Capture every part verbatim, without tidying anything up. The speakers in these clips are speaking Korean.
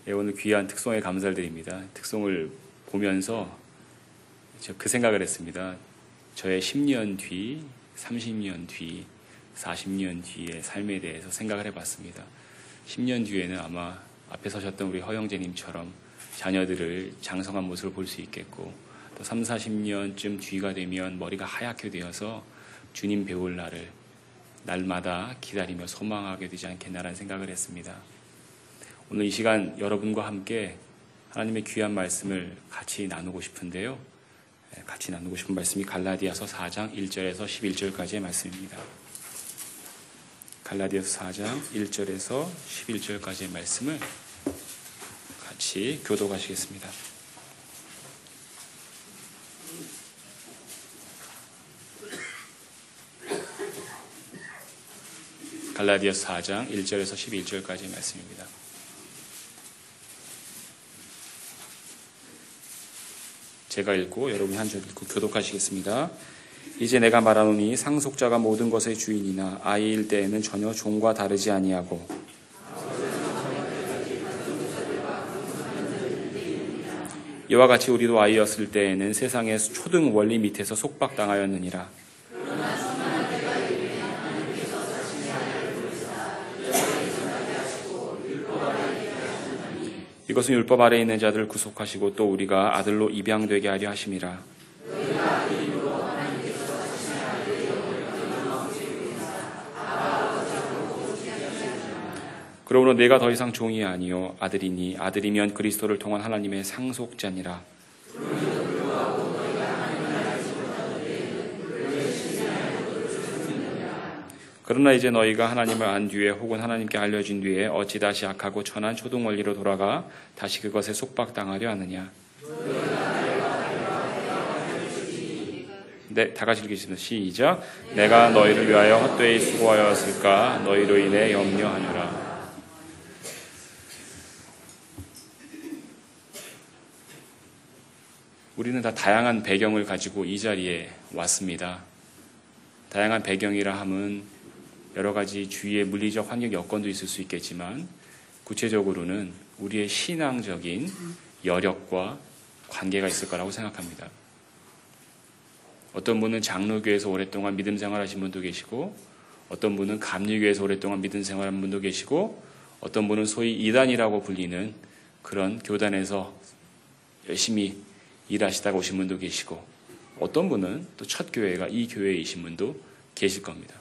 예, 오늘 귀한 특송에 감사를 드립니다. 특송을 보면서 그 생각을 했습니다. 저의 십 년 뒤, 삼십 년 뒤, 사십 년 뒤의 삶에 대해서 생각을 해봤습니다. 십 년 뒤에는 아마 앞에 서셨던 우리 허영재님처럼 자녀들을 장성한 모습을 볼 수 있겠고, 또 삼, 사십 년쯤 뒤가 되면 머리가 하얗게 되어서 주님 배울 날을 날마다 기다리며 소망하게 되지 않겠나라는 생각을 했습니다. 오늘 이 시간 여러분과 함께 하나님의 귀한 말씀을 같이 나누고 싶은데요. 같이 나누고 싶은 말씀이 갈라디아서 사 장 일 절에서 십일 절까지의 말씀입니다. 갈라디아서 사 장 일 절에서 십일 절까지의 말씀을 같이 교독하시겠습니다. 갈라디아서 사 장 일 절에서 십일 절까지의 말씀입니다. 제가 읽고 여러분이 한 절 읽고 교독하시겠습니다. 이제 내가 말하노니 상속자가 모든 것의 주인이나 아이일 때에는 전혀 종과 다르지 아니하고 이와 같이 우리도 아이였을 때에는 세상의 초등 원리 밑에서 속박당하였느니라. 이것은 율법 아래에 있는 자들을 구속하시고 또 우리가 아들로 입양되게 하려 하심이라. 그러므로 내가 더 이상 종이 아니요 아들이니 아들이면 그리스도를 통한 하나님의 상속자니라. 그러나 이제 너희가 하나님을 안 뒤에 혹은 하나님께 알려진 뒤에 어찌 다시 악하고 천한 초등 원리로 돌아가 다시 그것에 속박당하려 하느냐. 네, 다 같이 읽으시면 시작. 내가 너희를 위하여 헛되이 수고하였을까 너희로 인해 염려하노라. 우리는 다 다양한 배경을 가지고 이 자리에 왔습니다. 다양한 배경이라 함은 여러 가지 주위의 물리적 환경 여건도 있을 수 있겠지만 구체적으로는 우리의 신앙적인 여력과 관계가 있을 거라고 생각합니다. 어떤 분은 장로교에서 오랫동안 믿음 생활하신 분도 계시고, 어떤 분은 감리교에서 오랫동안 믿음 생활한 분도 계시고, 어떤 분은 소위 이단이라고 불리는 그런 교단에서 열심히 일하시다가 오신 분도 계시고, 어떤 분은 또 첫 교회가 이 교회이신 분도 계실 겁니다.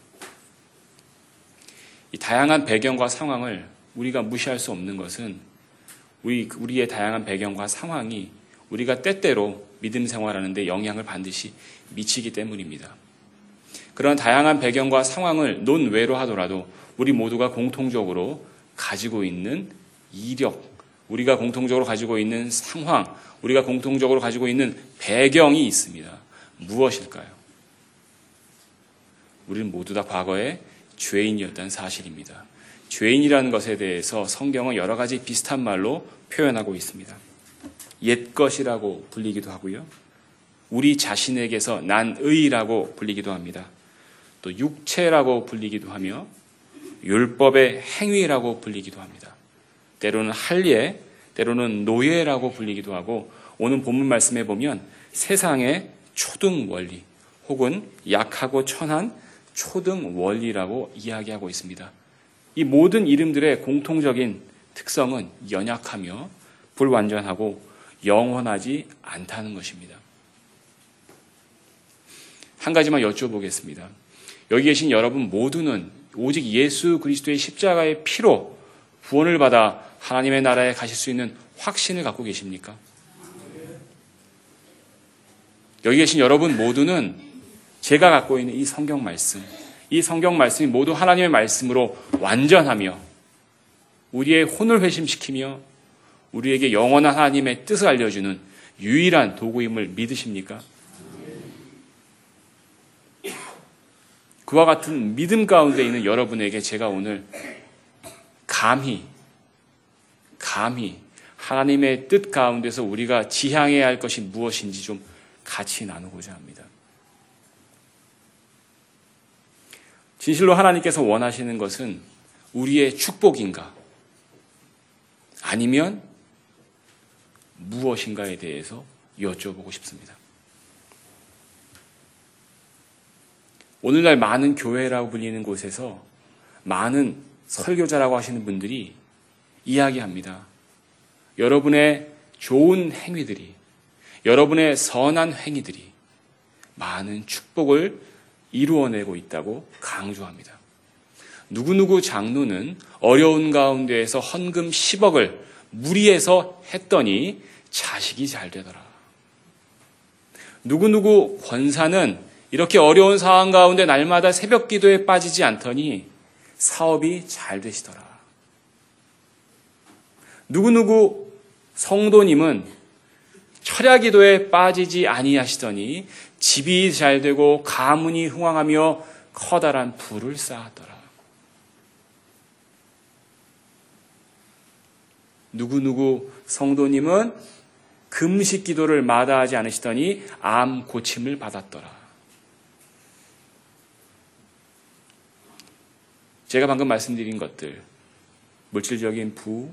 이 다양한 배경과 상황을 우리가 무시할 수 없는 것은 우리, 우리의 다양한 배경과 상황이 우리가 때때로 믿음 생활하는 데 영향을 반드시 미치기 때문입니다. 그런 다양한 배경과 상황을 논외로 하더라도 우리 모두가 공통적으로 가지고 있는 이력, 우리가 공통적으로 가지고 있는 상황, 우리가 공통적으로 가지고 있는 배경이 있습니다. 무엇일까요? 우리는 모두 다 과거에 죄인이었다는 사실입니다. 죄인이라는 것에 대해서 성경은 여러 가지 비슷한 말로 표현하고 있습니다. 옛것이라고 불리기도 하고요. 우리 자신에게서 난 의라고 불리기도 합니다. 또 육체라고 불리기도 하며 율법의 행위라고 불리기도 합니다. 때로는 할례, 때로는 노예라고 불리기도 하고, 오늘 본문 말씀에 보면 세상의 초등 원리 혹은 약하고 천한 초등 원리라고 이야기하고 있습니다. 이 모든 이름들의 공통적인 특성은 연약하며 불완전하고 영원하지 않다는 것입니다. 한 가지만 여쭤보겠습니다. 여기 계신 여러분 모두는 오직 예수 그리스도의 십자가의 피로 구원을 받아 하나님의 나라에 가실 수 있는 확신을 갖고 계십니까? 여기 계신 여러분 모두는 제가 갖고 있는 이 성경 말씀, 이 성경 말씀이 모두 하나님의 말씀으로 완전하며 우리의 혼을 회심시키며 우리에게 영원한 하나님의 뜻을 알려주는 유일한 도구임을 믿으십니까? 그와 같은 믿음 가운데 있는 여러분에게 제가 오늘 감히 감히 하나님의 뜻 가운데서 우리가 지향해야 할 것이 무엇인지 좀 같이 나누고자 합니다. 진실로 하나님께서 원하시는 것은 우리의 축복인가? 아니면 무엇인가에 대해서 여쭤보고 싶습니다. 오늘날 많은 교회라고 불리는 곳에서 많은 설교자라고 하시는 분들이 이야기합니다. 여러분의 좋은 행위들이, 여러분의 선한 행위들이 많은 축복을 이루어내고 있다고 강조합니다. 누구누구 장로는 어려운 가운데에서 헌금 십억을 무리해서 했더니 자식이 잘 되더라. 누구누구 권사는 이렇게 어려운 상황 가운데 날마다 새벽 기도에 빠지지 않더니 사업이 잘 되시더라. 누구누구 성도님은 철야 기도에 빠지지 아니하시더니 집이 잘 되고 가문이 흥왕하며 커다란 부를 쌓았더라. 누구누구 성도님은 금식 기도를 마다하지 않으시더니 암 고침을 받았더라. 제가 방금 말씀드린 것들, 물질적인 부,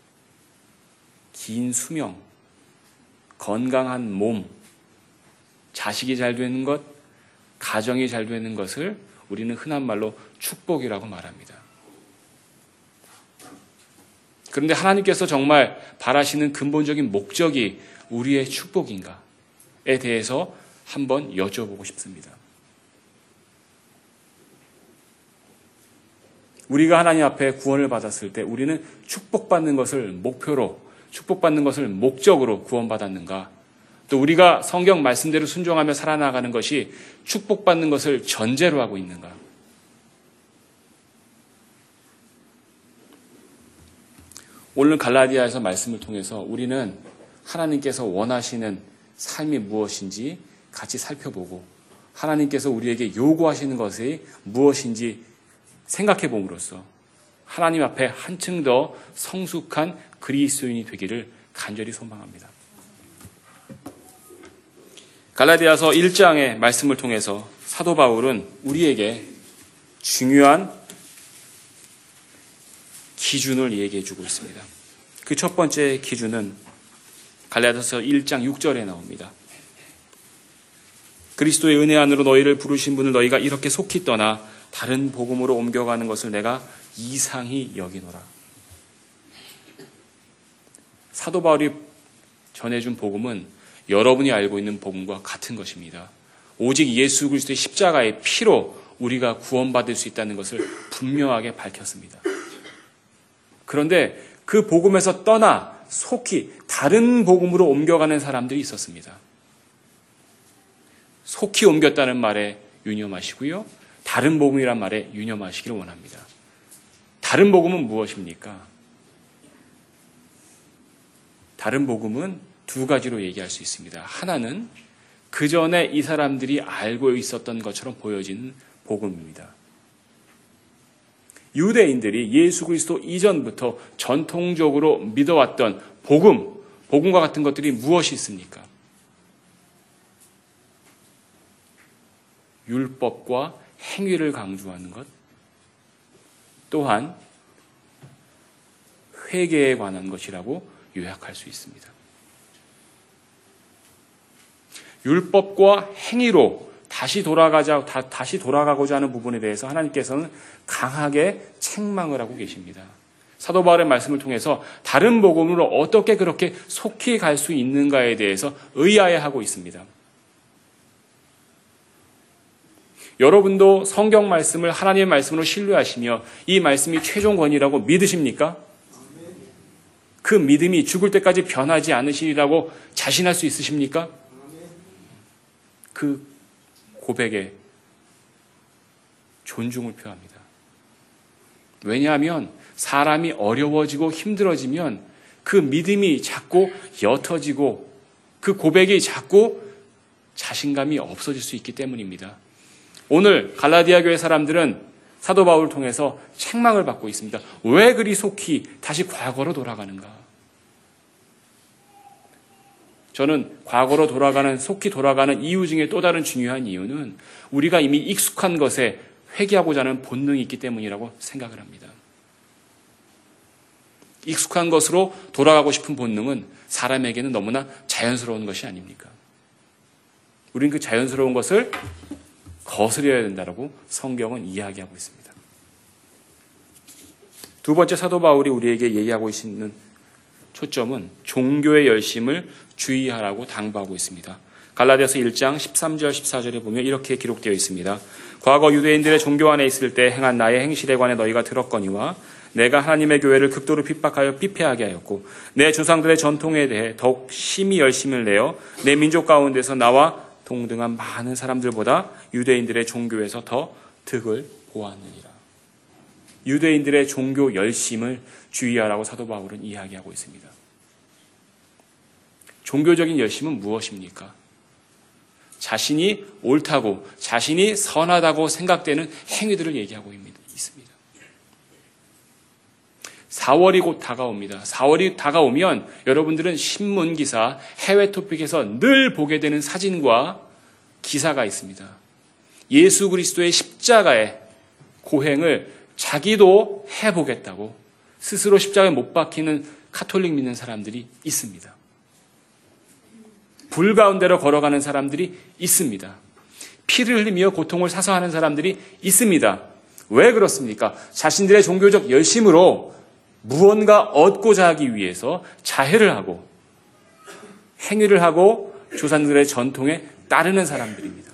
긴 수명, 건강한 몸, 자식이 잘 되는 것, 가정이 잘 되는 것을 우리는 흔한 말로 축복이라고 말합니다. 그런데 하나님께서 정말 바라시는 근본적인 목적이 우리의 축복인가에 대해서 한번 여쭤보고 싶습니다. 우리가 하나님 앞에 구원을 받았을 때 우리는 축복받는 것을 목표로, 축복받는 것을 목적으로 구원받았는가? 또 우리가 성경 말씀대로 순종하며 살아나가는 것이 축복받는 것을 전제로 하고 있는가? 오늘 갈라디아에서 말씀을 통해서 우리는 하나님께서 원하시는 삶이 무엇인지 같이 살펴보고 하나님께서 우리에게 요구하시는 것이 무엇인지 생각해 봄으로써 하나님 앞에 한층 더 성숙한 그리스도인이 되기를 간절히 소망합니다. 갈라디아서 일 장의 말씀을 통해서 사도 바울은 우리에게 중요한 기준을 얘기해 주고 있습니다. 그 첫 번째 기준은 갈라디아서 일 장 육 절에 나옵니다. 그리스도의 은혜 안으로 너희를 부르신 분을 너희가 이렇게 속히 떠나 다른 복음으로 옮겨가는 것을 내가 이상히 여기노라. 사도 바울이 전해준 복음은 여러분이 알고 있는 복음과 같은 것입니다. 오직 예수 그리스도의 십자가의 피로 우리가 구원받을 수 있다는 것을 분명하게 밝혔습니다. 그런데 그 복음에서 떠나 속히 다른 복음으로 옮겨가는 사람들이 있었습니다. 속히 옮겼다는 말에 유념하시고요. 다른 복음이란 말에 유념하시기를 원합니다. 다른 복음은 무엇입니까? 다른 복음은 두 가지로 얘기할 수 있습니다. 하나는 그 전에 이 사람들이 알고 있었던 것처럼 보여지는 복음입니다. 유대인들이 예수 그리스도 이전부터 전통적으로 믿어왔던 복음, 복음과 같은 것들이 무엇이 있습니까? 율법과 행위를 강조하는 것, 또한 회개에 관한 것이라고 요약할 수 있습니다. 율법과 행위로 다시 돌아가자, 다, 다시 돌아가고자 하는 부분에 대해서 하나님께서는 강하게 책망을 하고 계십니다. 사도 바울의 말씀을 통해서 다른 복음으로 어떻게 그렇게 속히 갈 수 있는가에 대해서 의아해하고 있습니다. 여러분도 성경 말씀을 하나님의 말씀으로 신뢰하시며 이 말씀이 최종 권위라고 믿으십니까? 그 믿음이 죽을 때까지 변하지 않으시리라고 자신할 수 있으십니까? 그 고백에 존중을 표합니다. 왜냐하면 사람이 어려워지고 힘들어지면 그 믿음이 자꾸 옅어지고 그 고백이 자꾸 자신감이 없어질 수 있기 때문입니다. 오늘 갈라디아 교회 사람들은 사도 바울을 통해서 책망을 받고 있습니다. 왜 그리 속히 다시 과거로 돌아가는가? 저는 과거로 돌아가는, 속히 돌아가는 이유 중에 또 다른 중요한 이유는 우리가 이미 익숙한 것에 회개하고자 하는 본능이 있기 때문이라고 생각을 합니다. 익숙한 것으로 돌아가고 싶은 본능은 사람에게는 너무나 자연스러운 것이 아닙니까? 우리는 그 자연스러운 것을 거스려야 된다고 성경은 이야기하고 있습니다. 두 번째 사도 바울이 우리에게 얘기하고 있는 초점은 종교의 열심을 주의하라고 당부하고 있습니다. 갈라디아서 일 장 십삼 절 십사 절에 보면 이렇게 기록되어 있습니다. 과거 유대인들의 종교 안에 있을 때 행한 나의 행실에 관해 너희가 들었거니와 내가 하나님의 교회를 극도로 핍박하여 피폐하게 하였고 내 조상들의 전통에 대해 더욱 심히 열심을 내어 내 민족 가운데서 나와 동등한 많은 사람들보다 유대인들의 종교에서 더 득을 보았느니라. 유대인들의 종교 열심을 주의하라고 사도 바울은 이야기하고 있습니다. 종교적인 열심은 무엇입니까? 자신이 옳다고, 자신이 선하다고 생각되는 행위들을 얘기하고 있습니다. 사월이 곧 다가옵니다. 사월이 다가오면 여러분들은 신문기사, 해외 토픽에서 늘 보게 되는 사진과 기사가 있습니다. 예수 그리스도의 십자가의 고행을 자기도 해보겠다고 스스로 십자가에 못 박히는 카톨릭 믿는 사람들이 있습니다. 불 가운데로 걸어가는 사람들이 있습니다. 피를 흘리며 고통을 사서 하는 사람들이 있습니다. 왜 그렇습니까? 자신들의 종교적 열심으로 무언가 얻고자 하기 위해서 자해를 하고 행위를 하고 조상들의 전통에 따르는 사람들입니다.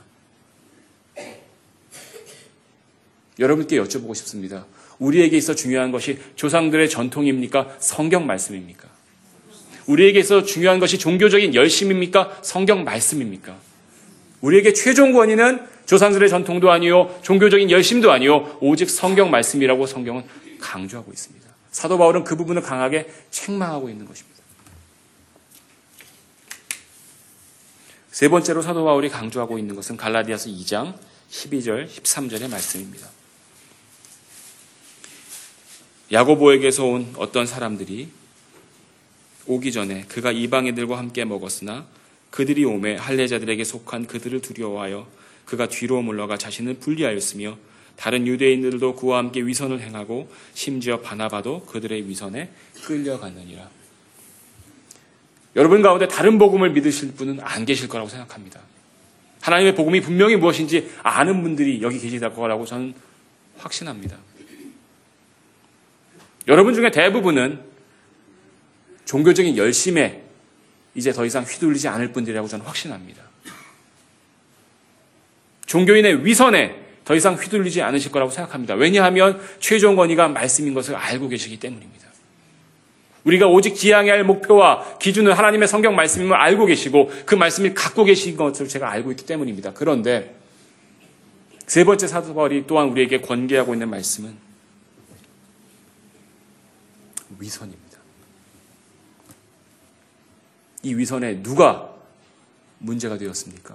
여러분께 여쭤보고 싶습니다. 우리에게 있어 중요한 것이 조상들의 전통입니까? 성경 말씀입니까? 우리에게 있어 중요한 것이 종교적인 열심입니까? 성경 말씀입니까? 우리에게 최종 권위는 조상들의 전통도 아니요, 종교적인 열심도 아니요, 오직 성경 말씀이라고 성경은 강조하고 있습니다. 사도 바울은 그 부분을 강하게 책망하고 있는 것입니다. 세 번째로 사도 바울이 강조하고 있는 것은 갈라디아서 이 장 십이 절, 십삼 절의 말씀입니다. 야고보에게서 온 어떤 사람들이 오기 전에 그가 이방인들과 함께 먹었으나 그들이 오매 할례자들에게 속한 그들을 두려워하여 그가 뒤로 물러가 자신을 분리하였으며 다른 유대인들도 그와 함께 위선을 행하고 심지어 바나바도 그들의 위선에 끌려갔느니라. 여러분 가운데 다른 복음을 믿으실 분은 안 계실 거라고 생각합니다. 하나님의 복음이 분명히 무엇인지 아는 분들이 여기 계실 거라고 저는 확신합니다. 여러분 중에 대부분은 종교적인 열심에 이제 더 이상 휘둘리지 않을 분들이라고 저는 확신합니다. 종교인의 위선에 더 이상 휘둘리지 않으실 거라고 생각합니다. 왜냐하면 최종 권위가 말씀인 것을 알고 계시기 때문입니다. 우리가 오직 지향해야 할 목표와 기준은 하나님의 성경 말씀임을 알고 계시고 그 말씀을 갖고 계신 것을 제가 알고 있기 때문입니다. 그런데 세 번째 사도 바울이 또한 우리에게 권계하고 있는 말씀은 위선입니다. 이 위선에 누가 문제가 되었습니까?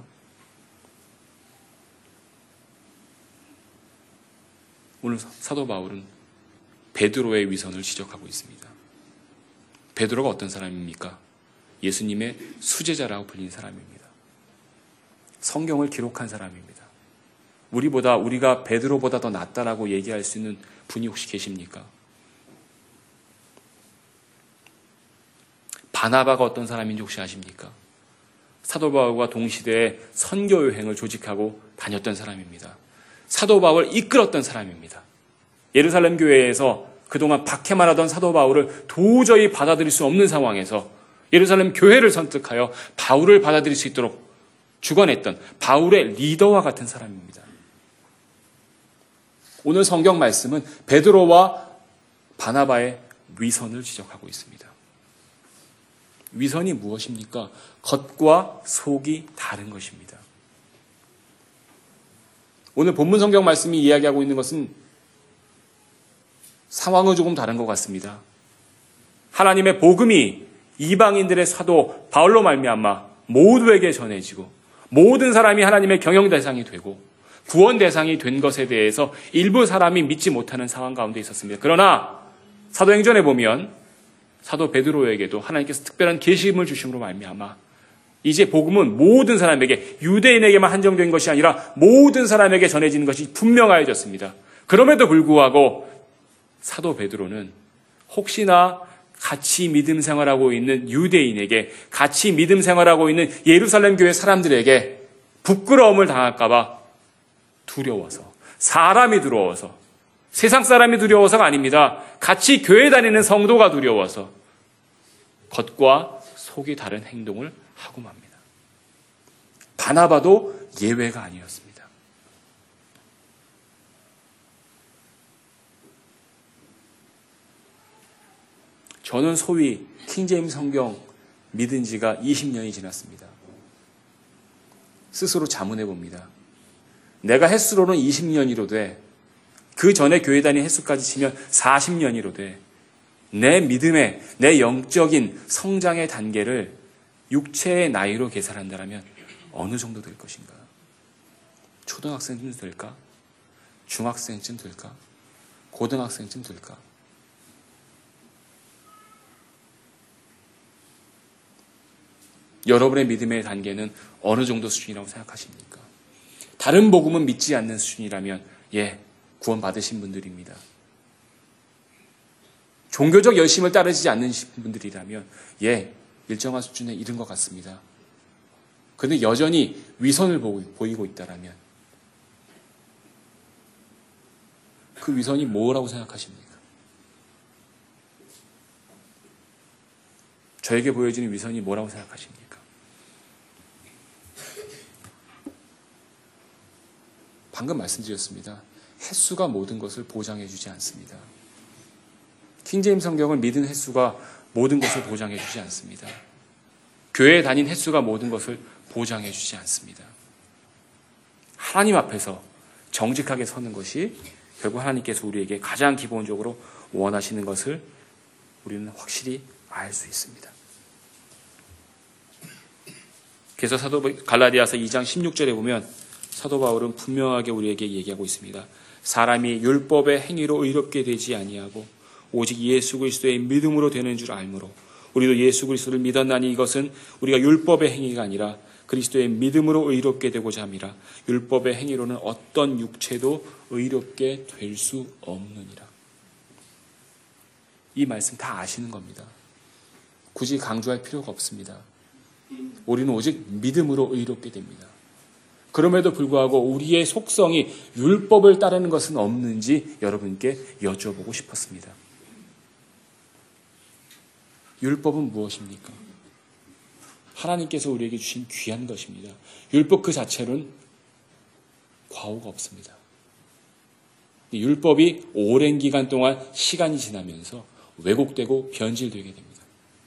오늘 사도 바울은 베드로의 위선을 지적하고 있습니다. 베드로가 어떤 사람입니까? 예수님의 수제자라고 불린 사람입니다. 성경을 기록한 사람입니다. 우리보다 우리가 베드로보다 더 낫다라고 얘기할 수 있는 분이 혹시 계십니까? 바나바가 어떤 사람인지 혹시 아십니까? 사도 바울과 동시대에 선교 여행을 조직하고 다녔던 사람입니다. 사도 바울을 이끌었던 사람입니다. 예루살렘 교회에서 그동안 박해만 하던 사도 바울을 도저히 받아들일 수 없는 상황에서 예루살렘 교회를 선택하여 바울을 받아들일 수 있도록 주관했던 바울의 리더와 같은 사람입니다. 오늘 성경 말씀은 베드로와 바나바의 위선을 지적하고 있습니다. 위선이 무엇입니까? 겉과 속이 다른 것입니다. 오늘 본문 성경 말씀이 이야기하고 있는 것은 상황은 조금 다른 것 같습니다. 하나님의 복음이 이방인들의 사도 바울로 말미암아 모두에게 전해지고 모든 사람이 하나님의 경영 대상이 되고 구원 대상이 된 것에 대해서 일부 사람이 믿지 못하는 상황 가운데 있었습니다. 그러나 사도행전에 보면 사도 베드로에게도 하나님께서 특별한 계시음을 주심으로 말미암아 이제 복음은 모든 사람에게, 유대인에게만 한정된 것이 아니라 모든 사람에게 전해지는 것이 분명하여졌습니다. 그럼에도 불구하고 사도 베드로는 혹시나 같이 믿음 생활하고 있는 유대인에게, 같이 믿음 생활하고 있는 예루살렘 교회 사람들에게 부끄러움을 당할까 봐 두려워서, 사람이 두려워서, 세상 사람이 두려워서가 아닙니다. 같이 교회 다니는 성도가 두려워서 겉과 속이 다른 행동을 하고 맙니다. 바나바도 예외가 아니었습니다. 저는 소위 킹제임스 성경 믿은 지가 이십 년이 지났습니다. 스스로 자문해 봅니다. 내가 횟수로는 이십 년이로되 그 전에 교회 다닌 횟수까지 치면 사십 년이로되 내 믿음의, 내 영적인 성장의 단계를 육체의 나이로 계산한다면 어느 정도 될 것인가? 초등학생쯤 될까? 중학생쯤 될까? 고등학생쯤 될까? 여러분의 믿음의 단계는 어느 정도 수준이라고 생각하십니까? 다른 복음은 믿지 않는 수준이라면 예, 구원 받으신 분들입니다. 종교적 열심을 따르지 않는 분들이라면 예, 일정한 수준에 이른 것 같습니다. 그런데 여전히 위선을 보이고 있다라면 그 위선이 뭐라고 생각하십니까? 저에게 보여지는 위선이 뭐라고 생각하십니까? 방금 말씀드렸습니다. 횟수가 모든 것을 보장해주지 않습니다. 킹제임스 성경을 믿은 횟수가 모든 것을 보장해주지 않습니다. 교회에 다닌 횟수가 모든 것을 보장해주지 않습니다. 하나님 앞에서 정직하게 서는 것이 결국 하나님께서 우리에게 가장 기본적으로 원하시는 것을 우리는 확실히 알 수 있습니다. 그래서 사도 갈라디아서 이 장 십육 절에 보면 사도 바울은 분명하게 우리에게 얘기하고 있습니다. 사람이 율법의 행위로 의롭게 되지 아니하고 오직 예수 그리스도의 믿음으로 되는 줄 알므로 우리도 예수 그리스도를 믿었나니 이것은 우리가 율법의 행위가 아니라 그리스도의 믿음으로 의롭게 되고자 함이라. 율법의 행위로는 어떤 육체도 의롭게 될 수 없느니라. 이 말씀 다 아시는 겁니다. 굳이 강조할 필요가 없습니다. 우리는 오직 믿음으로 의롭게 됩니다. 그럼에도 불구하고 우리의 속성이 율법을 따르는 것은 없는지 여러분께 여쭤보고 싶었습니다. 율법은 무엇입니까? 하나님께서 우리에게 주신 귀한 것입니다. 율법 그 자체로는 과오가 없습니다. 율법이 오랜 기간 동안 시간이 지나면서 왜곡되고 변질되게 됩니다.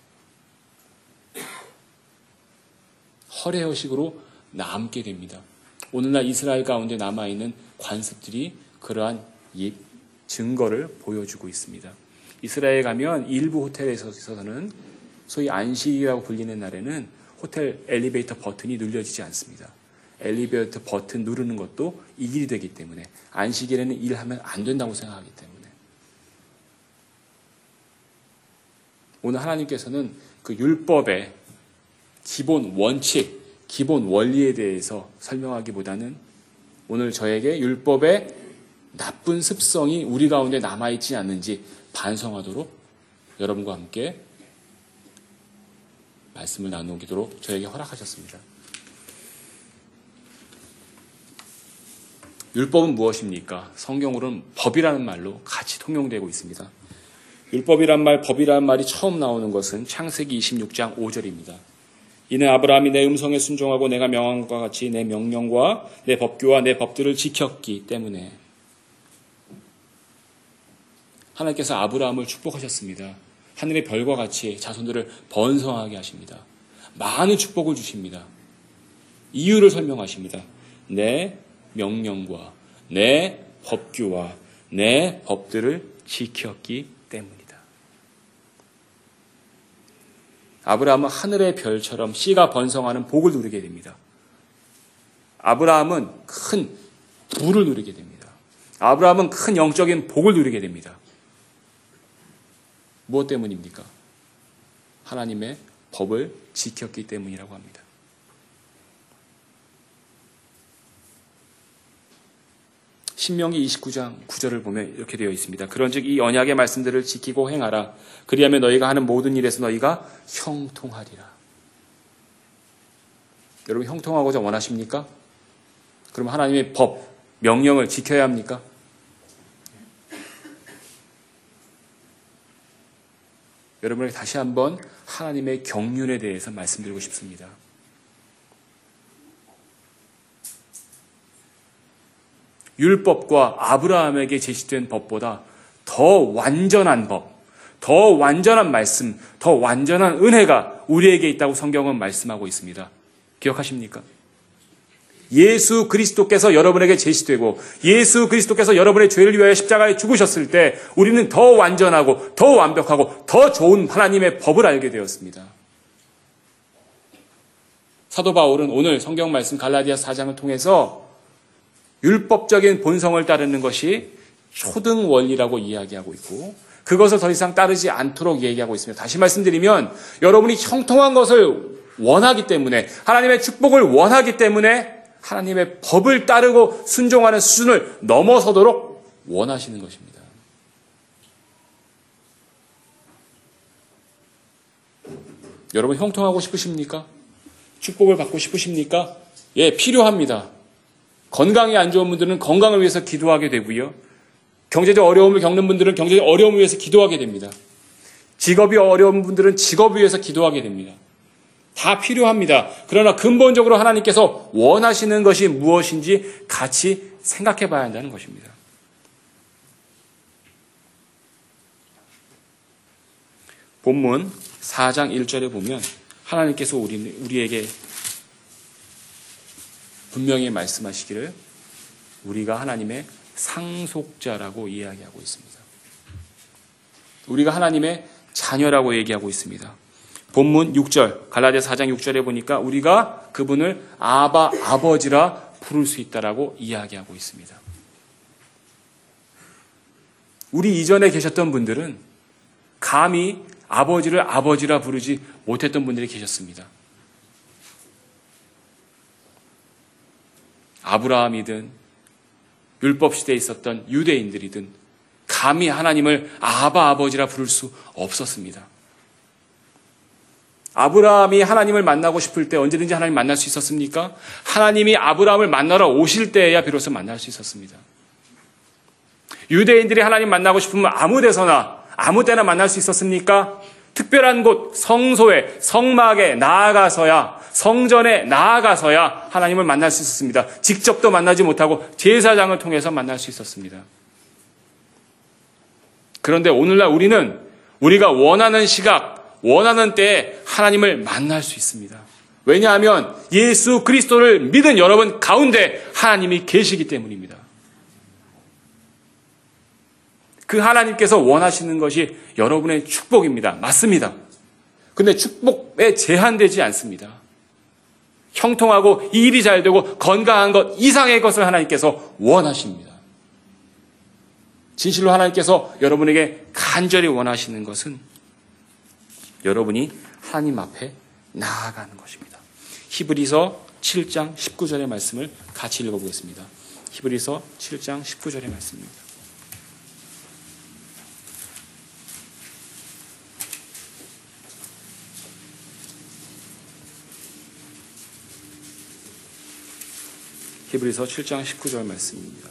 허례허식으로 남게 됩니다. 오늘날 이스라엘 가운데 남아있는 관습들이 그러한 이 증거를 보여주고 있습니다. 이스라엘에 가면 일부 호텔에서는 소위 안식이라고 불리는 날에는 호텔 엘리베이터 버튼이 눌려지지 않습니다. 엘리베이터 버튼 누르는 것도 이 일이 되기 때문에 안식일에는 일하면 안 된다고 생각하기 때문에 오늘 하나님께서는 그 율법의 기본 원칙, 기본 원리에 대해서 설명하기보다는 오늘 저에게 율법의 나쁜 습성이 우리 가운데 남아있지 않는지 반성하도록 여러분과 함께 말씀을 나누기도록 저에게 허락하셨습니다. 율법은 무엇입니까? 성경으로는 법이라는 말로 같이 통용되고 있습니다. 율법이란 말, 법이라는 말이 처음 나오는 것은 창세기 이십육 장 오 절입니다. 이는 아브라함이 내 음성에 순종하고 내가 명한 것과 같이 내 명령과 내 법규와 내 법들을 지켰기 때문에 하나님께서 아브라함을 축복하셨습니다. 하늘의 별과 같이 자손들을 번성하게 하십니다. 많은 축복을 주십니다. 이유를 설명하십니다. 내 명령과 내 법규와 내 법들을 지켰기 때문이다. 아브라함은 하늘의 별처럼 씨가 번성하는 복을 누리게 됩니다. 아브라함은 큰 부를 누리게 됩니다. 아브라함은 큰 영적인 복을 누리게 됩니다. 무엇 때문입니까? 하나님의 법을 지켰기 때문이라고 합니다. 신명기 이십구 장 구 절을 보면 이렇게 되어 있습니다. 그런즉 이 언약의 말씀들을 지키고 행하라. 그리하면 너희가 하는 모든 일에서 너희가 형통하리라. 여러분 형통하고자 원하십니까? 그럼 하나님의 법, 명령을 지켜야 합니까? 여러분에게 다시 한번 하나님의 경륜에 대해서 말씀드리고 싶습니다. 율법과 아브라함에게 제시된 법보다 더 완전한 법, 더 완전한 말씀, 더 완전한 은혜가 우리에게 있다고 성경은 말씀하고 있습니다. 기억하십니까? 예수 그리스도께서 여러분에게 제시되고 예수 그리스도께서 여러분의 죄를 위하여 십자가에 죽으셨을 때 우리는 더 완전하고 더 완벽하고 더 좋은 하나님의 법을 알게 되었습니다. 사도 바울은 오늘 성경 말씀 갈라디아 사 장을 통해서 율법적인 본성을 따르는 것이 초등 원리라고 이야기하고 있고 그것을 더 이상 따르지 않도록 얘기하고 있습니다. 다시 말씀드리면 여러분이 형통한 것을 원하기 때문에 하나님의 축복을 원하기 때문에 하나님의 법을 따르고 순종하는 수준을 넘어서도록 원하시는 것입니다. 여러분 형통하고 싶으십니까? 축복을 받고 싶으십니까? 예, 필요합니다. 건강이 안 좋은 분들은 건강을 위해서 기도하게 되고요. 경제적 어려움을 겪는 분들은 경제적 어려움을 위해서 기도하게 됩니다. 직업이 어려운 분들은 직업을 위해서 기도하게 됩니다. 다 필요합니다. 그러나 근본적으로 하나님께서 원하시는 것이 무엇인지 같이 생각해 봐야 한다는 것입니다. 본문 사 장 일 절에 보면 하나님께서 우리, 우리에게 분명히 말씀하시기를 우리가 하나님의 상속자라고 이야기하고 있습니다. 우리가 하나님의 자녀라고 얘기하고 있습니다. 본문 육 절, 갈라디아 사 장 육 절에 보니까 우리가 그분을 아바, 아버지라 부를 수 있다라고 이야기하고 있습니다. 우리 이전에 계셨던 분들은 감히 아버지를 아버지라 부르지 못했던 분들이 계셨습니다. 아브라함이든 율법 시대에 있었던 유대인들이든 감히 하나님을 아바 아버지라 부를 수 없었습니다. 아브라함이 하나님을 만나고 싶을 때 언제든지 하나님 만날 수 있었습니까? 하나님이 아브라함을 만나러 오실 때에야 비로소 만날 수 있었습니다. 유대인들이 하나님 만나고 싶으면 아무 데서나 아무 때나 만날 수 있었습니까? 특별한 곳 성소에 성막에 나아가서야 성전에 나아가서야 하나님을 만날 수 있었습니다. 직접도 만나지 못하고 제사장을 통해서 만날 수 있었습니다. 그런데 오늘날 우리는 우리가 원하는 시각, 원하는 때에 하나님을 만날 수 있습니다. 왜냐하면 예수 그리스도를 믿은 여러분 가운데 하나님이 계시기 때문입니다. 그 하나님께서 원하시는 것이 여러분의 축복입니다. 맞습니다. 그런데 축복에 제한되지 않습니다. 형통하고 일이 잘 되고 건강한 것 이상의 것을 하나님께서 원하십니다. 진실로 하나님께서 여러분에게 간절히 원하시는 것은 여러분이 하나님 앞에 나아가는 것입니다. 히브리서 칠 장 십구 절의 말씀을 같이 읽어보겠습니다. 히브리서 칠 장 십구 절의 말씀입니다. 히브리서 칠 장 십구 절 말씀입니다.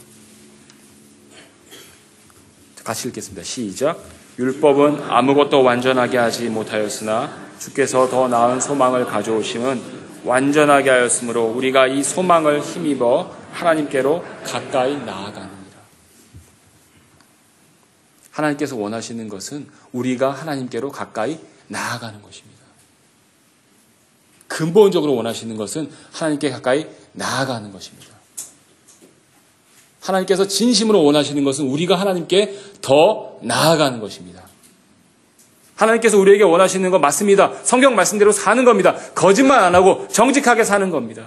같이 읽겠습니다. 시작. 율법은 아무것도 완전하게 하지 못하였으나 주께서 더 나은 소망을 가져오심은 완전하게 하였으므로 우리가 이 소망을 힘입어 하나님께로 가까이 나아가느니라. 하나님께서 원하시는 것은 우리가 하나님께로 가까이 나아가는 것입니다. 근본적으로 원하시는 것은 하나님께 가까이 나아가는 것입니다. 하나님께서 진심으로 원하시는 것은 우리가 하나님께 더 나아가는 것입니다. 하나님께서 우리에게 원하시는 것 맞습니다. 성경 말씀대로 사는 겁니다. 거짓말 안 하고 정직하게 사는 겁니다.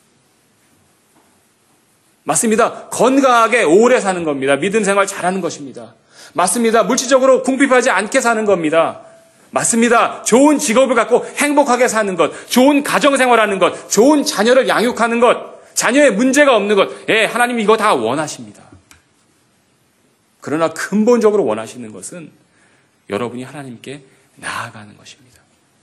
맞습니다. 건강하게 오래 사는 겁니다. 믿음 생활 잘하는 것입니다. 맞습니다. 물질적으로 궁핍하지 않게 사는 겁니다. 맞습니다. 좋은 직업을 갖고 행복하게 사는 것, 좋은 가정생활하는 것, 좋은 자녀를 양육하는 것, 자녀의 문제가 없는 것, 예, 하나님이 이거 다 원하십니다. 그러나 근본적으로 원하시는 것은 여러분이 하나님께 나아가는 것입니다.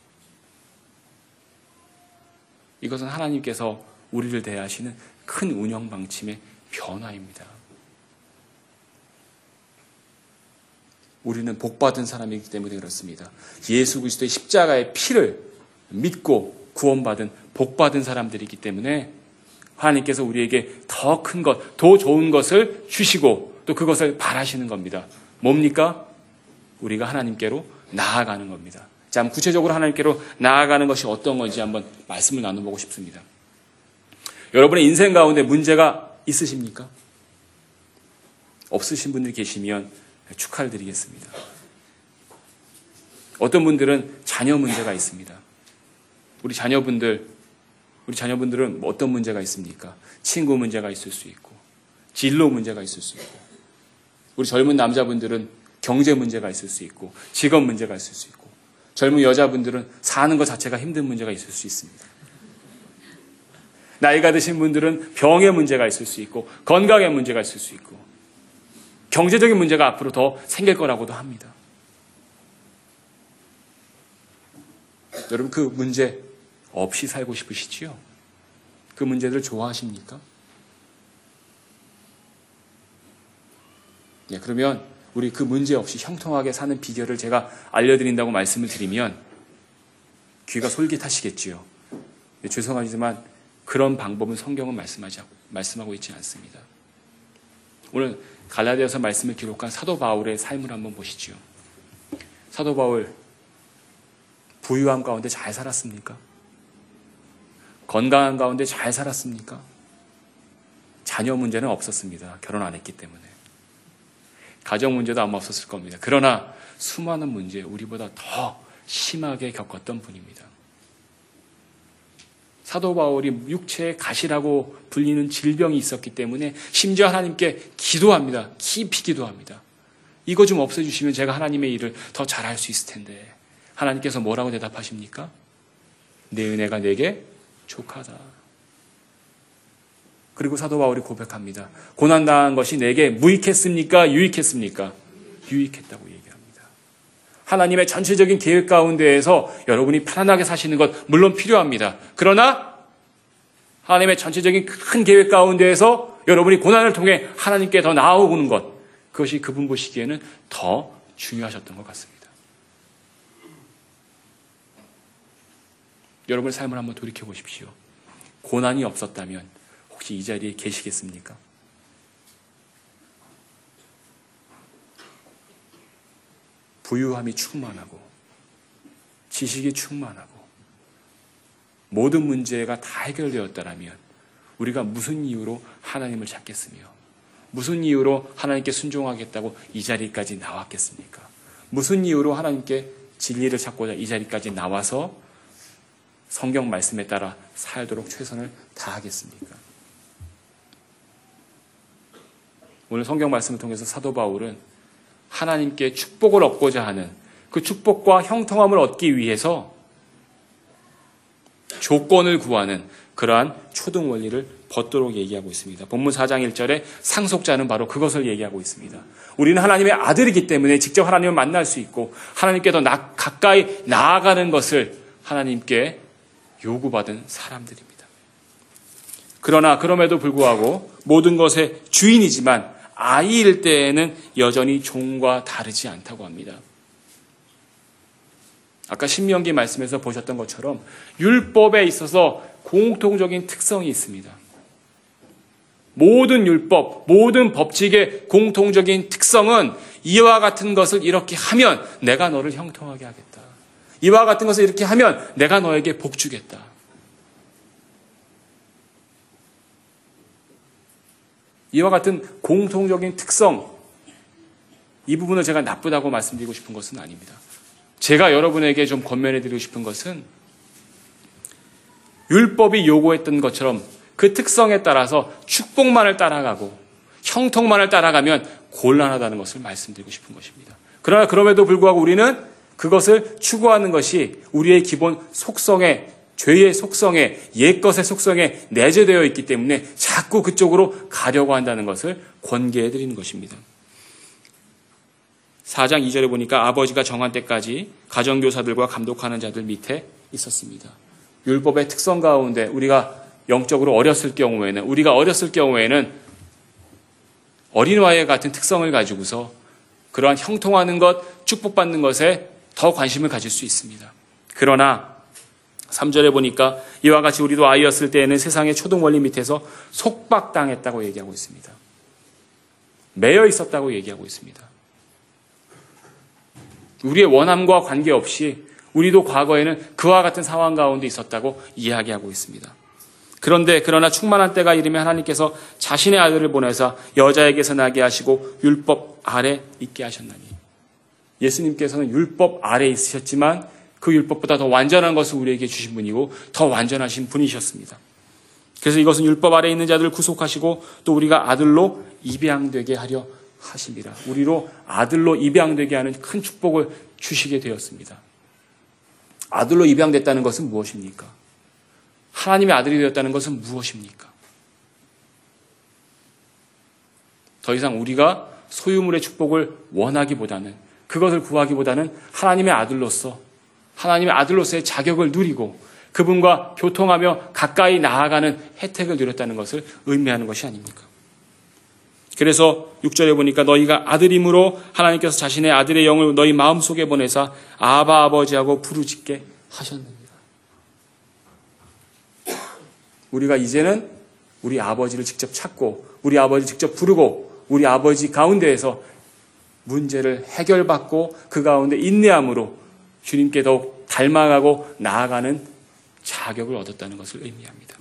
이것은 하나님께서 우리를 대하시는 큰 운영 방침의 변화입니다. 우리는 복받은 사람이기 때문에 그렇습니다. 예수 그리스도의 십자가의 피를 믿고 구원받은 복받은 사람들이기 때문에 하나님께서 우리에게 더 큰 것, 더 좋은 것을 주시고 또 그것을 바라시는 겁니다. 뭡니까? 우리가 하나님께로 나아가는 겁니다. 자, 구체적으로 하나님께로 나아가는 것이 어떤 건지 한번 말씀을 나눠보고 싶습니다. 여러분의 인생 가운데 문제가 있으십니까? 없으신 분들이 계시면 축하를 드리겠습니다. 어떤 분들은 자녀 문제가 있습니다. 우리 자녀분들, 우리 자녀분들은 어떤 문제가 있습니까? 친구 문제가 있을 수 있고, 진로 문제가 있을 수 있고, 우리 젊은 남자분들은 경제 문제가 있을 수 있고, 직업 문제가 있을 수 있고, 젊은 여자분들은 사는 것 자체가 힘든 문제가 있을 수 있습니다. 나이가 드신 분들은 병의 문제가 있을 수 있고, 건강의 문제가 있을 수 있고, 경제적인 문제가 앞으로 더 생길 거라고도 합니다. 여러분, 그 문제 없이 살고 싶으시지요? 그 문제들을 좋아하십니까? 네, 그러면 우리 그 문제 없이 형통하게 사는 비결을 제가 알려드린다고 말씀을 드리면 귀가 솔깃하시겠지요. 네, 죄송하지만 그런 방법은 성경은 말씀하지, 말씀하고 있지 않습니다. 오늘 갈라디아서 말씀을 기록한 사도 바울의 삶을 한번 보시죠. 사도 바울 부유함 가운데 잘 살았습니까? 건강한 가운데 잘 살았습니까? 자녀 문제는 없었습니다. 결혼 안 했기 때문에. 가정 문제도 아마 없었을 겁니다. 그러나 수많은 문제, 우리보다 더 심하게 겪었던 분입니다. 사도 바울이 육체의 가시라고 불리는 질병이 있었기 때문에 심지어 하나님께 기도합니다. 깊이 기도합니다. 이거 좀 없애주시면 제가 하나님의 일을 더 잘할 수 있을 텐데. 하나님께서 뭐라고 대답하십니까? 내 은혜가 내게 족하다. 그리고 사도 바울이 고백합니다. 고난당한 것이 내게 무익했습니까? 유익했습니까? 유익했다고 얘기합니다. 하나님의 전체적인 계획 가운데에서 여러분이 편안하게 사시는 것 물론 필요합니다. 그러나 하나님의 전체적인 큰 계획 가운데에서 여러분이 고난을 통해 하나님께 더 나아오는 것, 그것이 그분 보시기에는 더 중요하셨던 것 같습니다. 여러분의 삶을 한번 돌이켜 보십시오. 고난이 없었다면 혹시 이 자리에 계시겠습니까? 부유함이 충만하고 지식이 충만하고 모든 문제가 다 해결되었다면 우리가 무슨 이유로 하나님을 찾겠으며 무슨 이유로 하나님께 순종하겠다고 이 자리까지 나왔겠습니까? 무슨 이유로 하나님께 진리를 찾고자 이 자리까지 나와서 성경 말씀에 따라 살도록 최선을 다하겠습니까? 오늘 성경 말씀을 통해서 사도 바울은 하나님께 축복을 얻고자 하는 그 축복과 형통함을 얻기 위해서 조건을 구하는 그러한 초등 원리를 벗도록 얘기하고 있습니다. 본문 사 장 일 절에 상속자는 바로 그것을 얘기하고 있습니다. 우리는 하나님의 아들이기 때문에 직접 하나님을 만날 수 있고 하나님께 더 나, 가까이 나아가는 것을 하나님께 요구받은 사람들입니다. 그러나 그럼에도 불구하고 모든 것의 주인이지만 아이일 때에는 여전히 종과 다르지 않다고 합니다. 아까 신명기 말씀에서 보셨던 것처럼 율법에 있어서 공통적인 특성이 있습니다. 모든 율법, 모든 법칙의 공통적인 특성은 이와 같은 것을 이렇게 하면 내가 너를 형통하게 하겠다. 이와 같은 것을 이렇게 하면 내가 너에게 복 주겠다. 이와 같은 공통적인 특성, 이 부분을 제가 나쁘다고 말씀드리고 싶은 것은 아닙니다. 제가 여러분에게 좀 권면해드리고 싶은 것은 율법이 요구했던 것처럼 그 특성에 따라서 축복만을 따라가고 형통만을 따라가면 곤란하다는 것을 말씀드리고 싶은 것입니다. 그러나 그럼에도 불구하고 우리는 그것을 추구하는 것이 우리의 기본 속성에, 죄의 속성에, 옛것의 속성에 내재되어 있기 때문에 자꾸 그쪽으로 가려고 한다는 것을 권계해드리는 것입니다. 사 장 이 절에 보니까 아버지가 정한 때까지 가정교사들과 감독하는 자들 밑에 있었습니다. 율법의 특성 가운데 우리가 영적으로 어렸을 경우에는 우리가 어렸을 경우에는 어린아이와 같은 특성을 가지고서 그러한 형통하는 것, 축복받는 것에 더 관심을 가질 수 있습니다. 그러나 삼 절에 보니까 이와 같이 우리도 아이였을 때에는 세상의 초등 원리 밑에서 속박당했다고 얘기하고 있습니다. 매여 있었다고 얘기하고 있습니다. 우리의 원함과 관계없이 우리도 과거에는 그와 같은 상황 가운데 있었다고 이야기하고 있습니다. 그런데 그러나 충만한 때가 이르면 하나님께서 자신의 아들을 보내사 여자에게서 나게 하시고 율법 아래 있게 하셨나니. 예수님께서는 율법 아래 있으셨지만 그 율법보다 더 완전한 것을 우리에게 주신 분이고 더 완전하신 분이셨습니다. 그래서 이것은 율법 아래 있는 자들을 구속하시고 또 우리가 아들로 입양되게 하려 하십니다. 우리로 아들로 입양되게 하는 큰 축복을 주시게 되었습니다. 아들로 입양됐다는 것은 무엇입니까? 하나님의 아들이 되었다는 것은 무엇입니까? 더 이상 우리가 소유물의 축복을 원하기보다는 그것을 구하기보다는 하나님의 아들로서 하나님의 아들로서의 자격을 누리고 그분과 교통하며 가까이 나아가는 혜택을 누렸다는 것을 의미하는 것이 아닙니까? 그래서 육 절에 보니까 너희가 아들임으로 하나님께서 자신의 아들의 영을 너희 마음속에 보내사 아바 아버지하고 부르짖게 하셨느니라. 우리가 이제는 우리 아버지를 직접 찾고 우리 아버지 직접 부르고 우리 아버지 가운데에서 문제를 해결받고 그 가운데 인내함으로 주님께 더욱 닮아가고 나아가는 자격을 얻었다는 것을 의미합니다.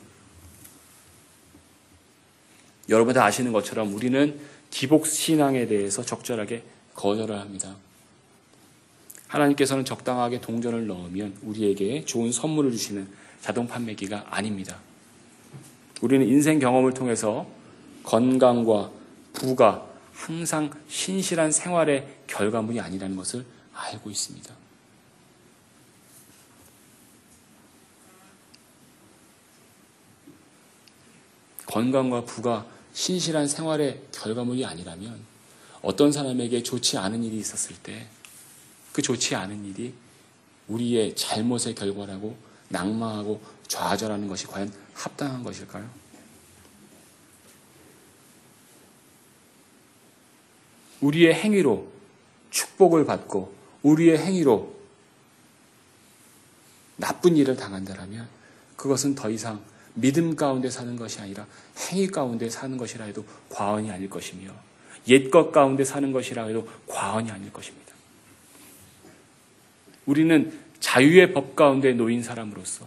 여러분 다 아시는 것처럼 우리는 기복신앙에 대해서 적절하게 거절을 합니다. 하나님께서는 적당하게 동전을 넣으면 우리에게 좋은 선물을 주시는 자동 판매기가 아닙니다. 우리는 인생 경험을 통해서 건강과 부가 항상 신실한 생활의 결과물이 아니라는 것을 알고 있습니다. 건강과 부가 신실한 생활의 결과물이 아니라면 어떤 사람에게 좋지 않은 일이 있었을 때 그 좋지 않은 일이 우리의 잘못의 결과라고 낙망하고 좌절하는 것이 과연 합당한 것일까요? 우리의 행위로 축복을 받고 우리의 행위로 나쁜 일을 당한다면 그것은 더 이상 믿음 가운데 사는 것이 아니라 행위 가운데 사는 것이라 해도 과언이 아닐 것이며 옛것 가운데 사는 것이라 해도 과언이 아닐 것입니다. 우리는 자유의 법 가운데 놓인 사람으로서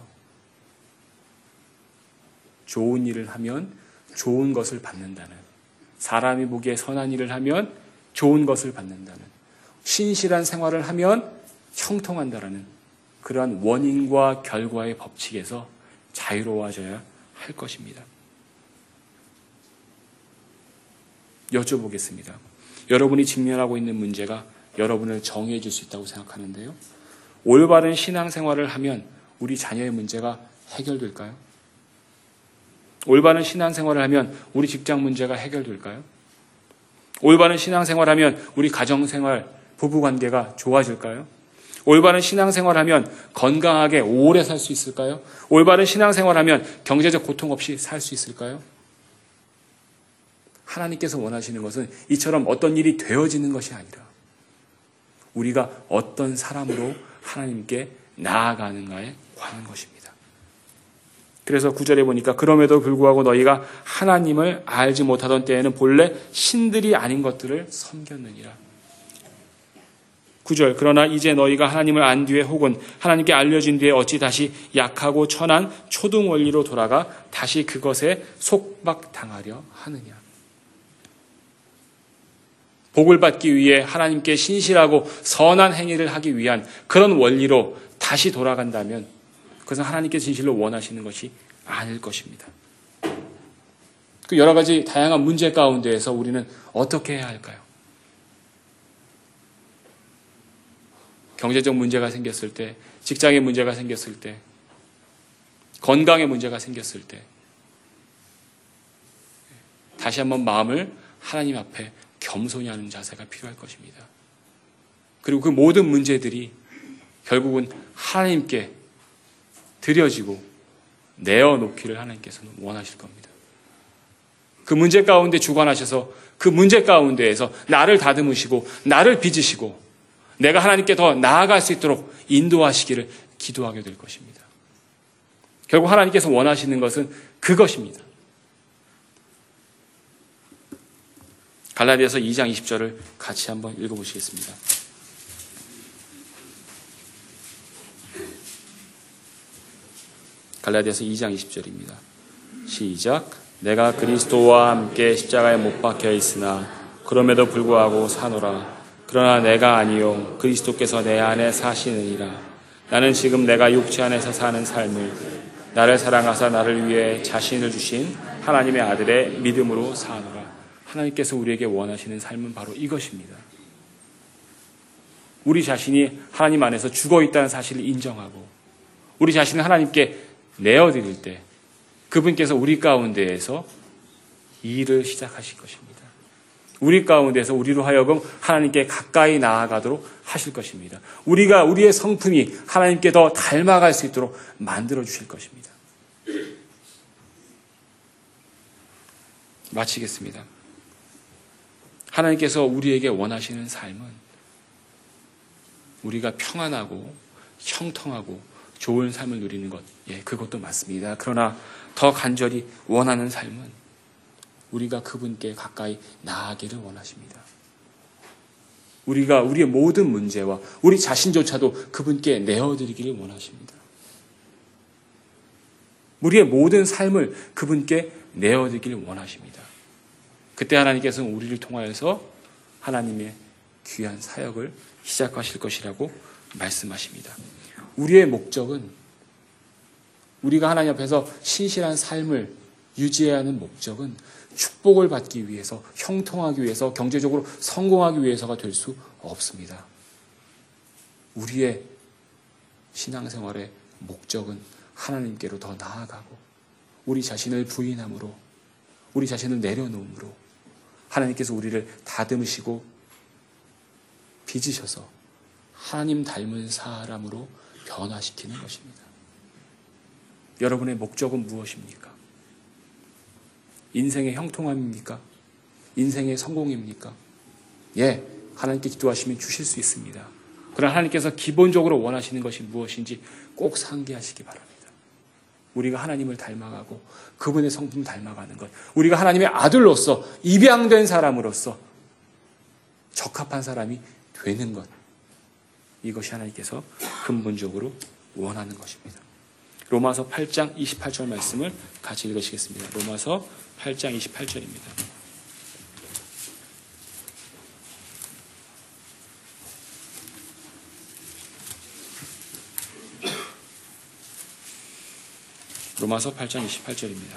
좋은 일을 하면 좋은 것을 받는다는, 사람이 보기에 선한 일을 하면 좋은 것을 받는다는, 신실한 생활을 하면 형통한다라는 그러한 원인과 결과의 법칙에서 자유로워져야 할 것입니다. 여쭤보겠습니다. 여러분이 직면하고 있는 문제가 여러분을 정의해 줄 수 있다고 생각하는데요. 올바른 신앙생활을 하면 우리 자녀의 문제가 해결될까요? 올바른 신앙생활을 하면 우리 직장 문제가 해결될까요? 올바른 신앙생활을 하면 우리 가정생활, 부부관계가 좋아질까요? 올바른 신앙생활을 하면 건강하게 오래 살 수 있을까요? 올바른 신앙생활을 하면 경제적 고통 없이 살 수 있을까요? 하나님께서 원하시는 것은 이처럼 어떤 일이 되어지는 것이 아니라 우리가 어떤 사람으로 하나님께 나아가는가에 관한 것입니다. 그래서 구 절에 보니까 그럼에도 불구하고 너희가 하나님을 알지 못하던 때에는 본래 신들이 아닌 것들을 섬겼느니라. 구 절 그러나 이제 너희가 하나님을 안 뒤에 혹은 하나님께 알려진 뒤에 어찌 다시 약하고 천한 초등 원리로 돌아가 다시 그것에 속박당하려 하느냐. 복을 받기 위해 하나님께 신실하고 선한 행위를 하기 위한 그런 원리로 다시 돌아간다면 그것은 하나님께서 진실로 원하시는 것이 아닐 것입니다. 그 여러 가지 다양한 문제 가운데에서 우리는 어떻게 해야 할까요? 경제적 문제가 생겼을 때, 직장에 문제가 생겼을 때, 건강에 문제가 생겼을 때 다시 한번 마음을 하나님 앞에 겸손히 하는 자세가 필요할 것입니다. 그리고 그 모든 문제들이 결국은 하나님께 드려지고 내어놓기를 하나님께서는 원하실 겁니다. 그 문제 가운데 주관하셔서 그 문제 가운데에서 나를 다듬으시고 나를 빚으시고 내가 하나님께 더 나아갈 수 있도록 인도하시기를 기도하게 될 것입니다. 결국 하나님께서 원하시는 것은 그것입니다. 갈라디아서 이 장 이십 절을 같이 한번 읽어보시겠습니다. 갈라디아서 이 장 이십 절입니다. 시작. 내가 그리스도와 함께 십자가에 못 박혀 있으나 그럼에도 불구하고 사노라. 그러나 내가 아니요 그리스도께서 내 안에 사시느니라. 나는 지금 내가 육체 안에서 사는 삶을 나를 사랑하사 나를 위해 자신을 주신 하나님의 아들의 믿음으로 사노라. 하나님께서 우리에게 원하시는 삶은 바로 이것입니다. 우리 자신이 하나님 안에서 죽어있다는 사실을 인정하고 우리 자신을 하나님께 내어드릴 때 그분께서 우리 가운데에서 일을 시작하실 것입니다. 우리 가운데서 우리로 하여금 하나님께 가까이 나아가도록 하실 것입니다. 우리가 우리의 성품이 하나님께 더 닮아갈 수 있도록 만들어 주실 것입니다. 마치겠습니다. 하나님께서 우리에게 원하시는 삶은 우리가 평안하고 형통하고 좋은 삶을 누리는 것, 예, 그것도 맞습니다. 그러나 더 간절히 원하는 삶은 우리가 그분께 가까이 나아가기를 원하십니다. 우리가 우리의 모든 문제와 우리 자신조차도 그분께 내어드리기를 원하십니다. 우리의 모든 삶을 그분께 내어드리기를 원하십니다. 그때 하나님께서는 우리를 통하여서 하나님의 귀한 사역을 시작하실 것이라고 말씀하십니다. 우리의 목적은 우리가 하나님 앞에서 신실한 삶을 유지해야 하는 목적은 축복을 받기 위해서, 형통하기 위해서, 경제적으로 성공하기 위해서가 될 수 없습니다. 우리의 신앙생활의 목적은 하나님께로 더 나아가고 우리 자신을 부인함으로 우리 자신을 내려놓음으로 하나님께서 우리를 다듬으시고 빚으셔서 하나님 닮은 사람으로 변화시키는 것입니다. 여러분의 목적은 무엇입니까? 인생의 형통함입니까? 인생의 성공입니까? 예, 하나님께 기도하시면 주실 수 있습니다. 그러나 하나님께서 기본적으로 원하시는 것이 무엇인지 꼭 상기하시기 바랍니다. 우리가 하나님을 닮아가고 그분의 성품을 닮아가는 것, 우리가 하나님의 아들로서 입양된 사람으로서 적합한 사람이 되는 것, 이것이 하나님께서 근본적으로 원하는 것입니다. 로마서 팔 장 이십팔 절 말씀을 같이 읽으시겠습니다. 로마서 팔 장 이십팔 절입니다. 로마서 팔 장 이십팔 절입니다.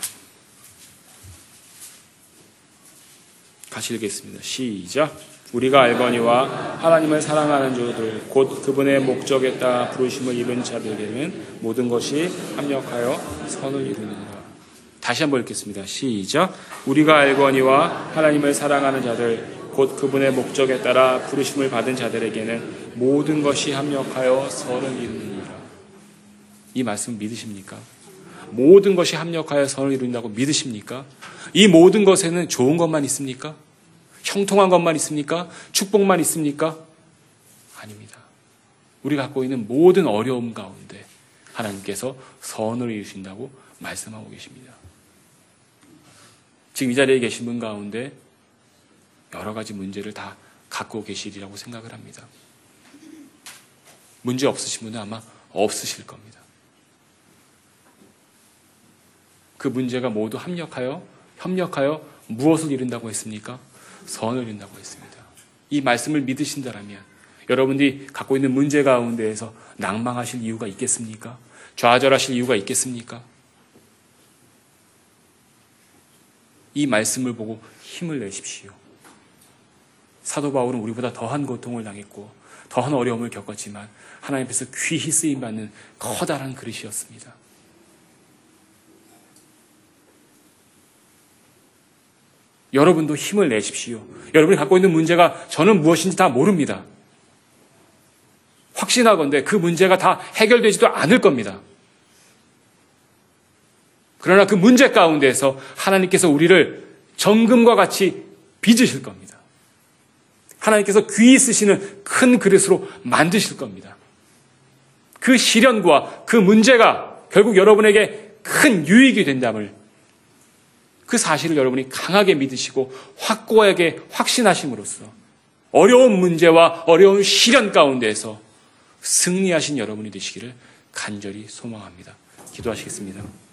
같이 읽겠습니다. 시작. 우리가 알거니와 하나님을 사랑하는 자들 곧 그분의 목적에 따라 부르심을 입은 자들에게는 모든 것이 합력하여 선을 이루느니라. 다시 한번 읽겠습니다. 시작. 우리가 알거니와 하나님을 사랑하는 자들 곧 그분의 목적에 따라 부르심을 받은 자들에게는 모든 것이 합력하여 선을 이루느니라. 이 말씀 믿으십니까? 모든 것이 합력하여 선을 이룬다고 믿으십니까? 이 모든 것에는 좋은 것만 있습니까? 형통한 것만 있습니까? 축복만 있습니까? 아닙니다. 우리가 갖고 있는 모든 어려움 가운데 하나님께서 선을 이루신다고 말씀하고 계십니다. 지금 이 자리에 계신 분 가운데 여러 가지 문제를 다 갖고 계시리라고 생각을 합니다. 문제 없으신 분은 아마 없으실 겁니다. 그 문제가 모두 합력하여, 협력하여 무엇을 이룬다고 했습니까? 선을 이룬다고 했습니다. 이 말씀을 믿으신다면 여러분들이 갖고 있는 문제 가운데에서 낭망하실 이유가 있겠습니까? 좌절하실 이유가 있겠습니까? 이 말씀을 보고 힘을 내십시오. 사도 바울은 우리보다 더한 고통을 당했고 더한 어려움을 겪었지만 하나님 앞에서 귀히 쓰임받는 커다란 그릇이었습니다. 여러분도 힘을 내십시오. 여러분이 갖고 있는 문제가 저는 무엇인지 다 모릅니다. 확신하건대 그 문제가 다 해결되지도 않을 겁니다. 그러나 그 문제 가운데에서 하나님께서 우리를 정금과 같이 빚으실 겁니다. 하나님께서 귀히 쓰시는 큰 그릇으로 만드실 겁니다. 그 시련과 그 문제가 결국 여러분에게 큰 유익이 된다면 그 사실을 여러분이 강하게 믿으시고 확고하게 확신하심으로써 어려운 문제와 어려운 시련 가운데에서 승리하신 여러분이 되시기를 간절히 소망합니다. 기도하시겠습니다.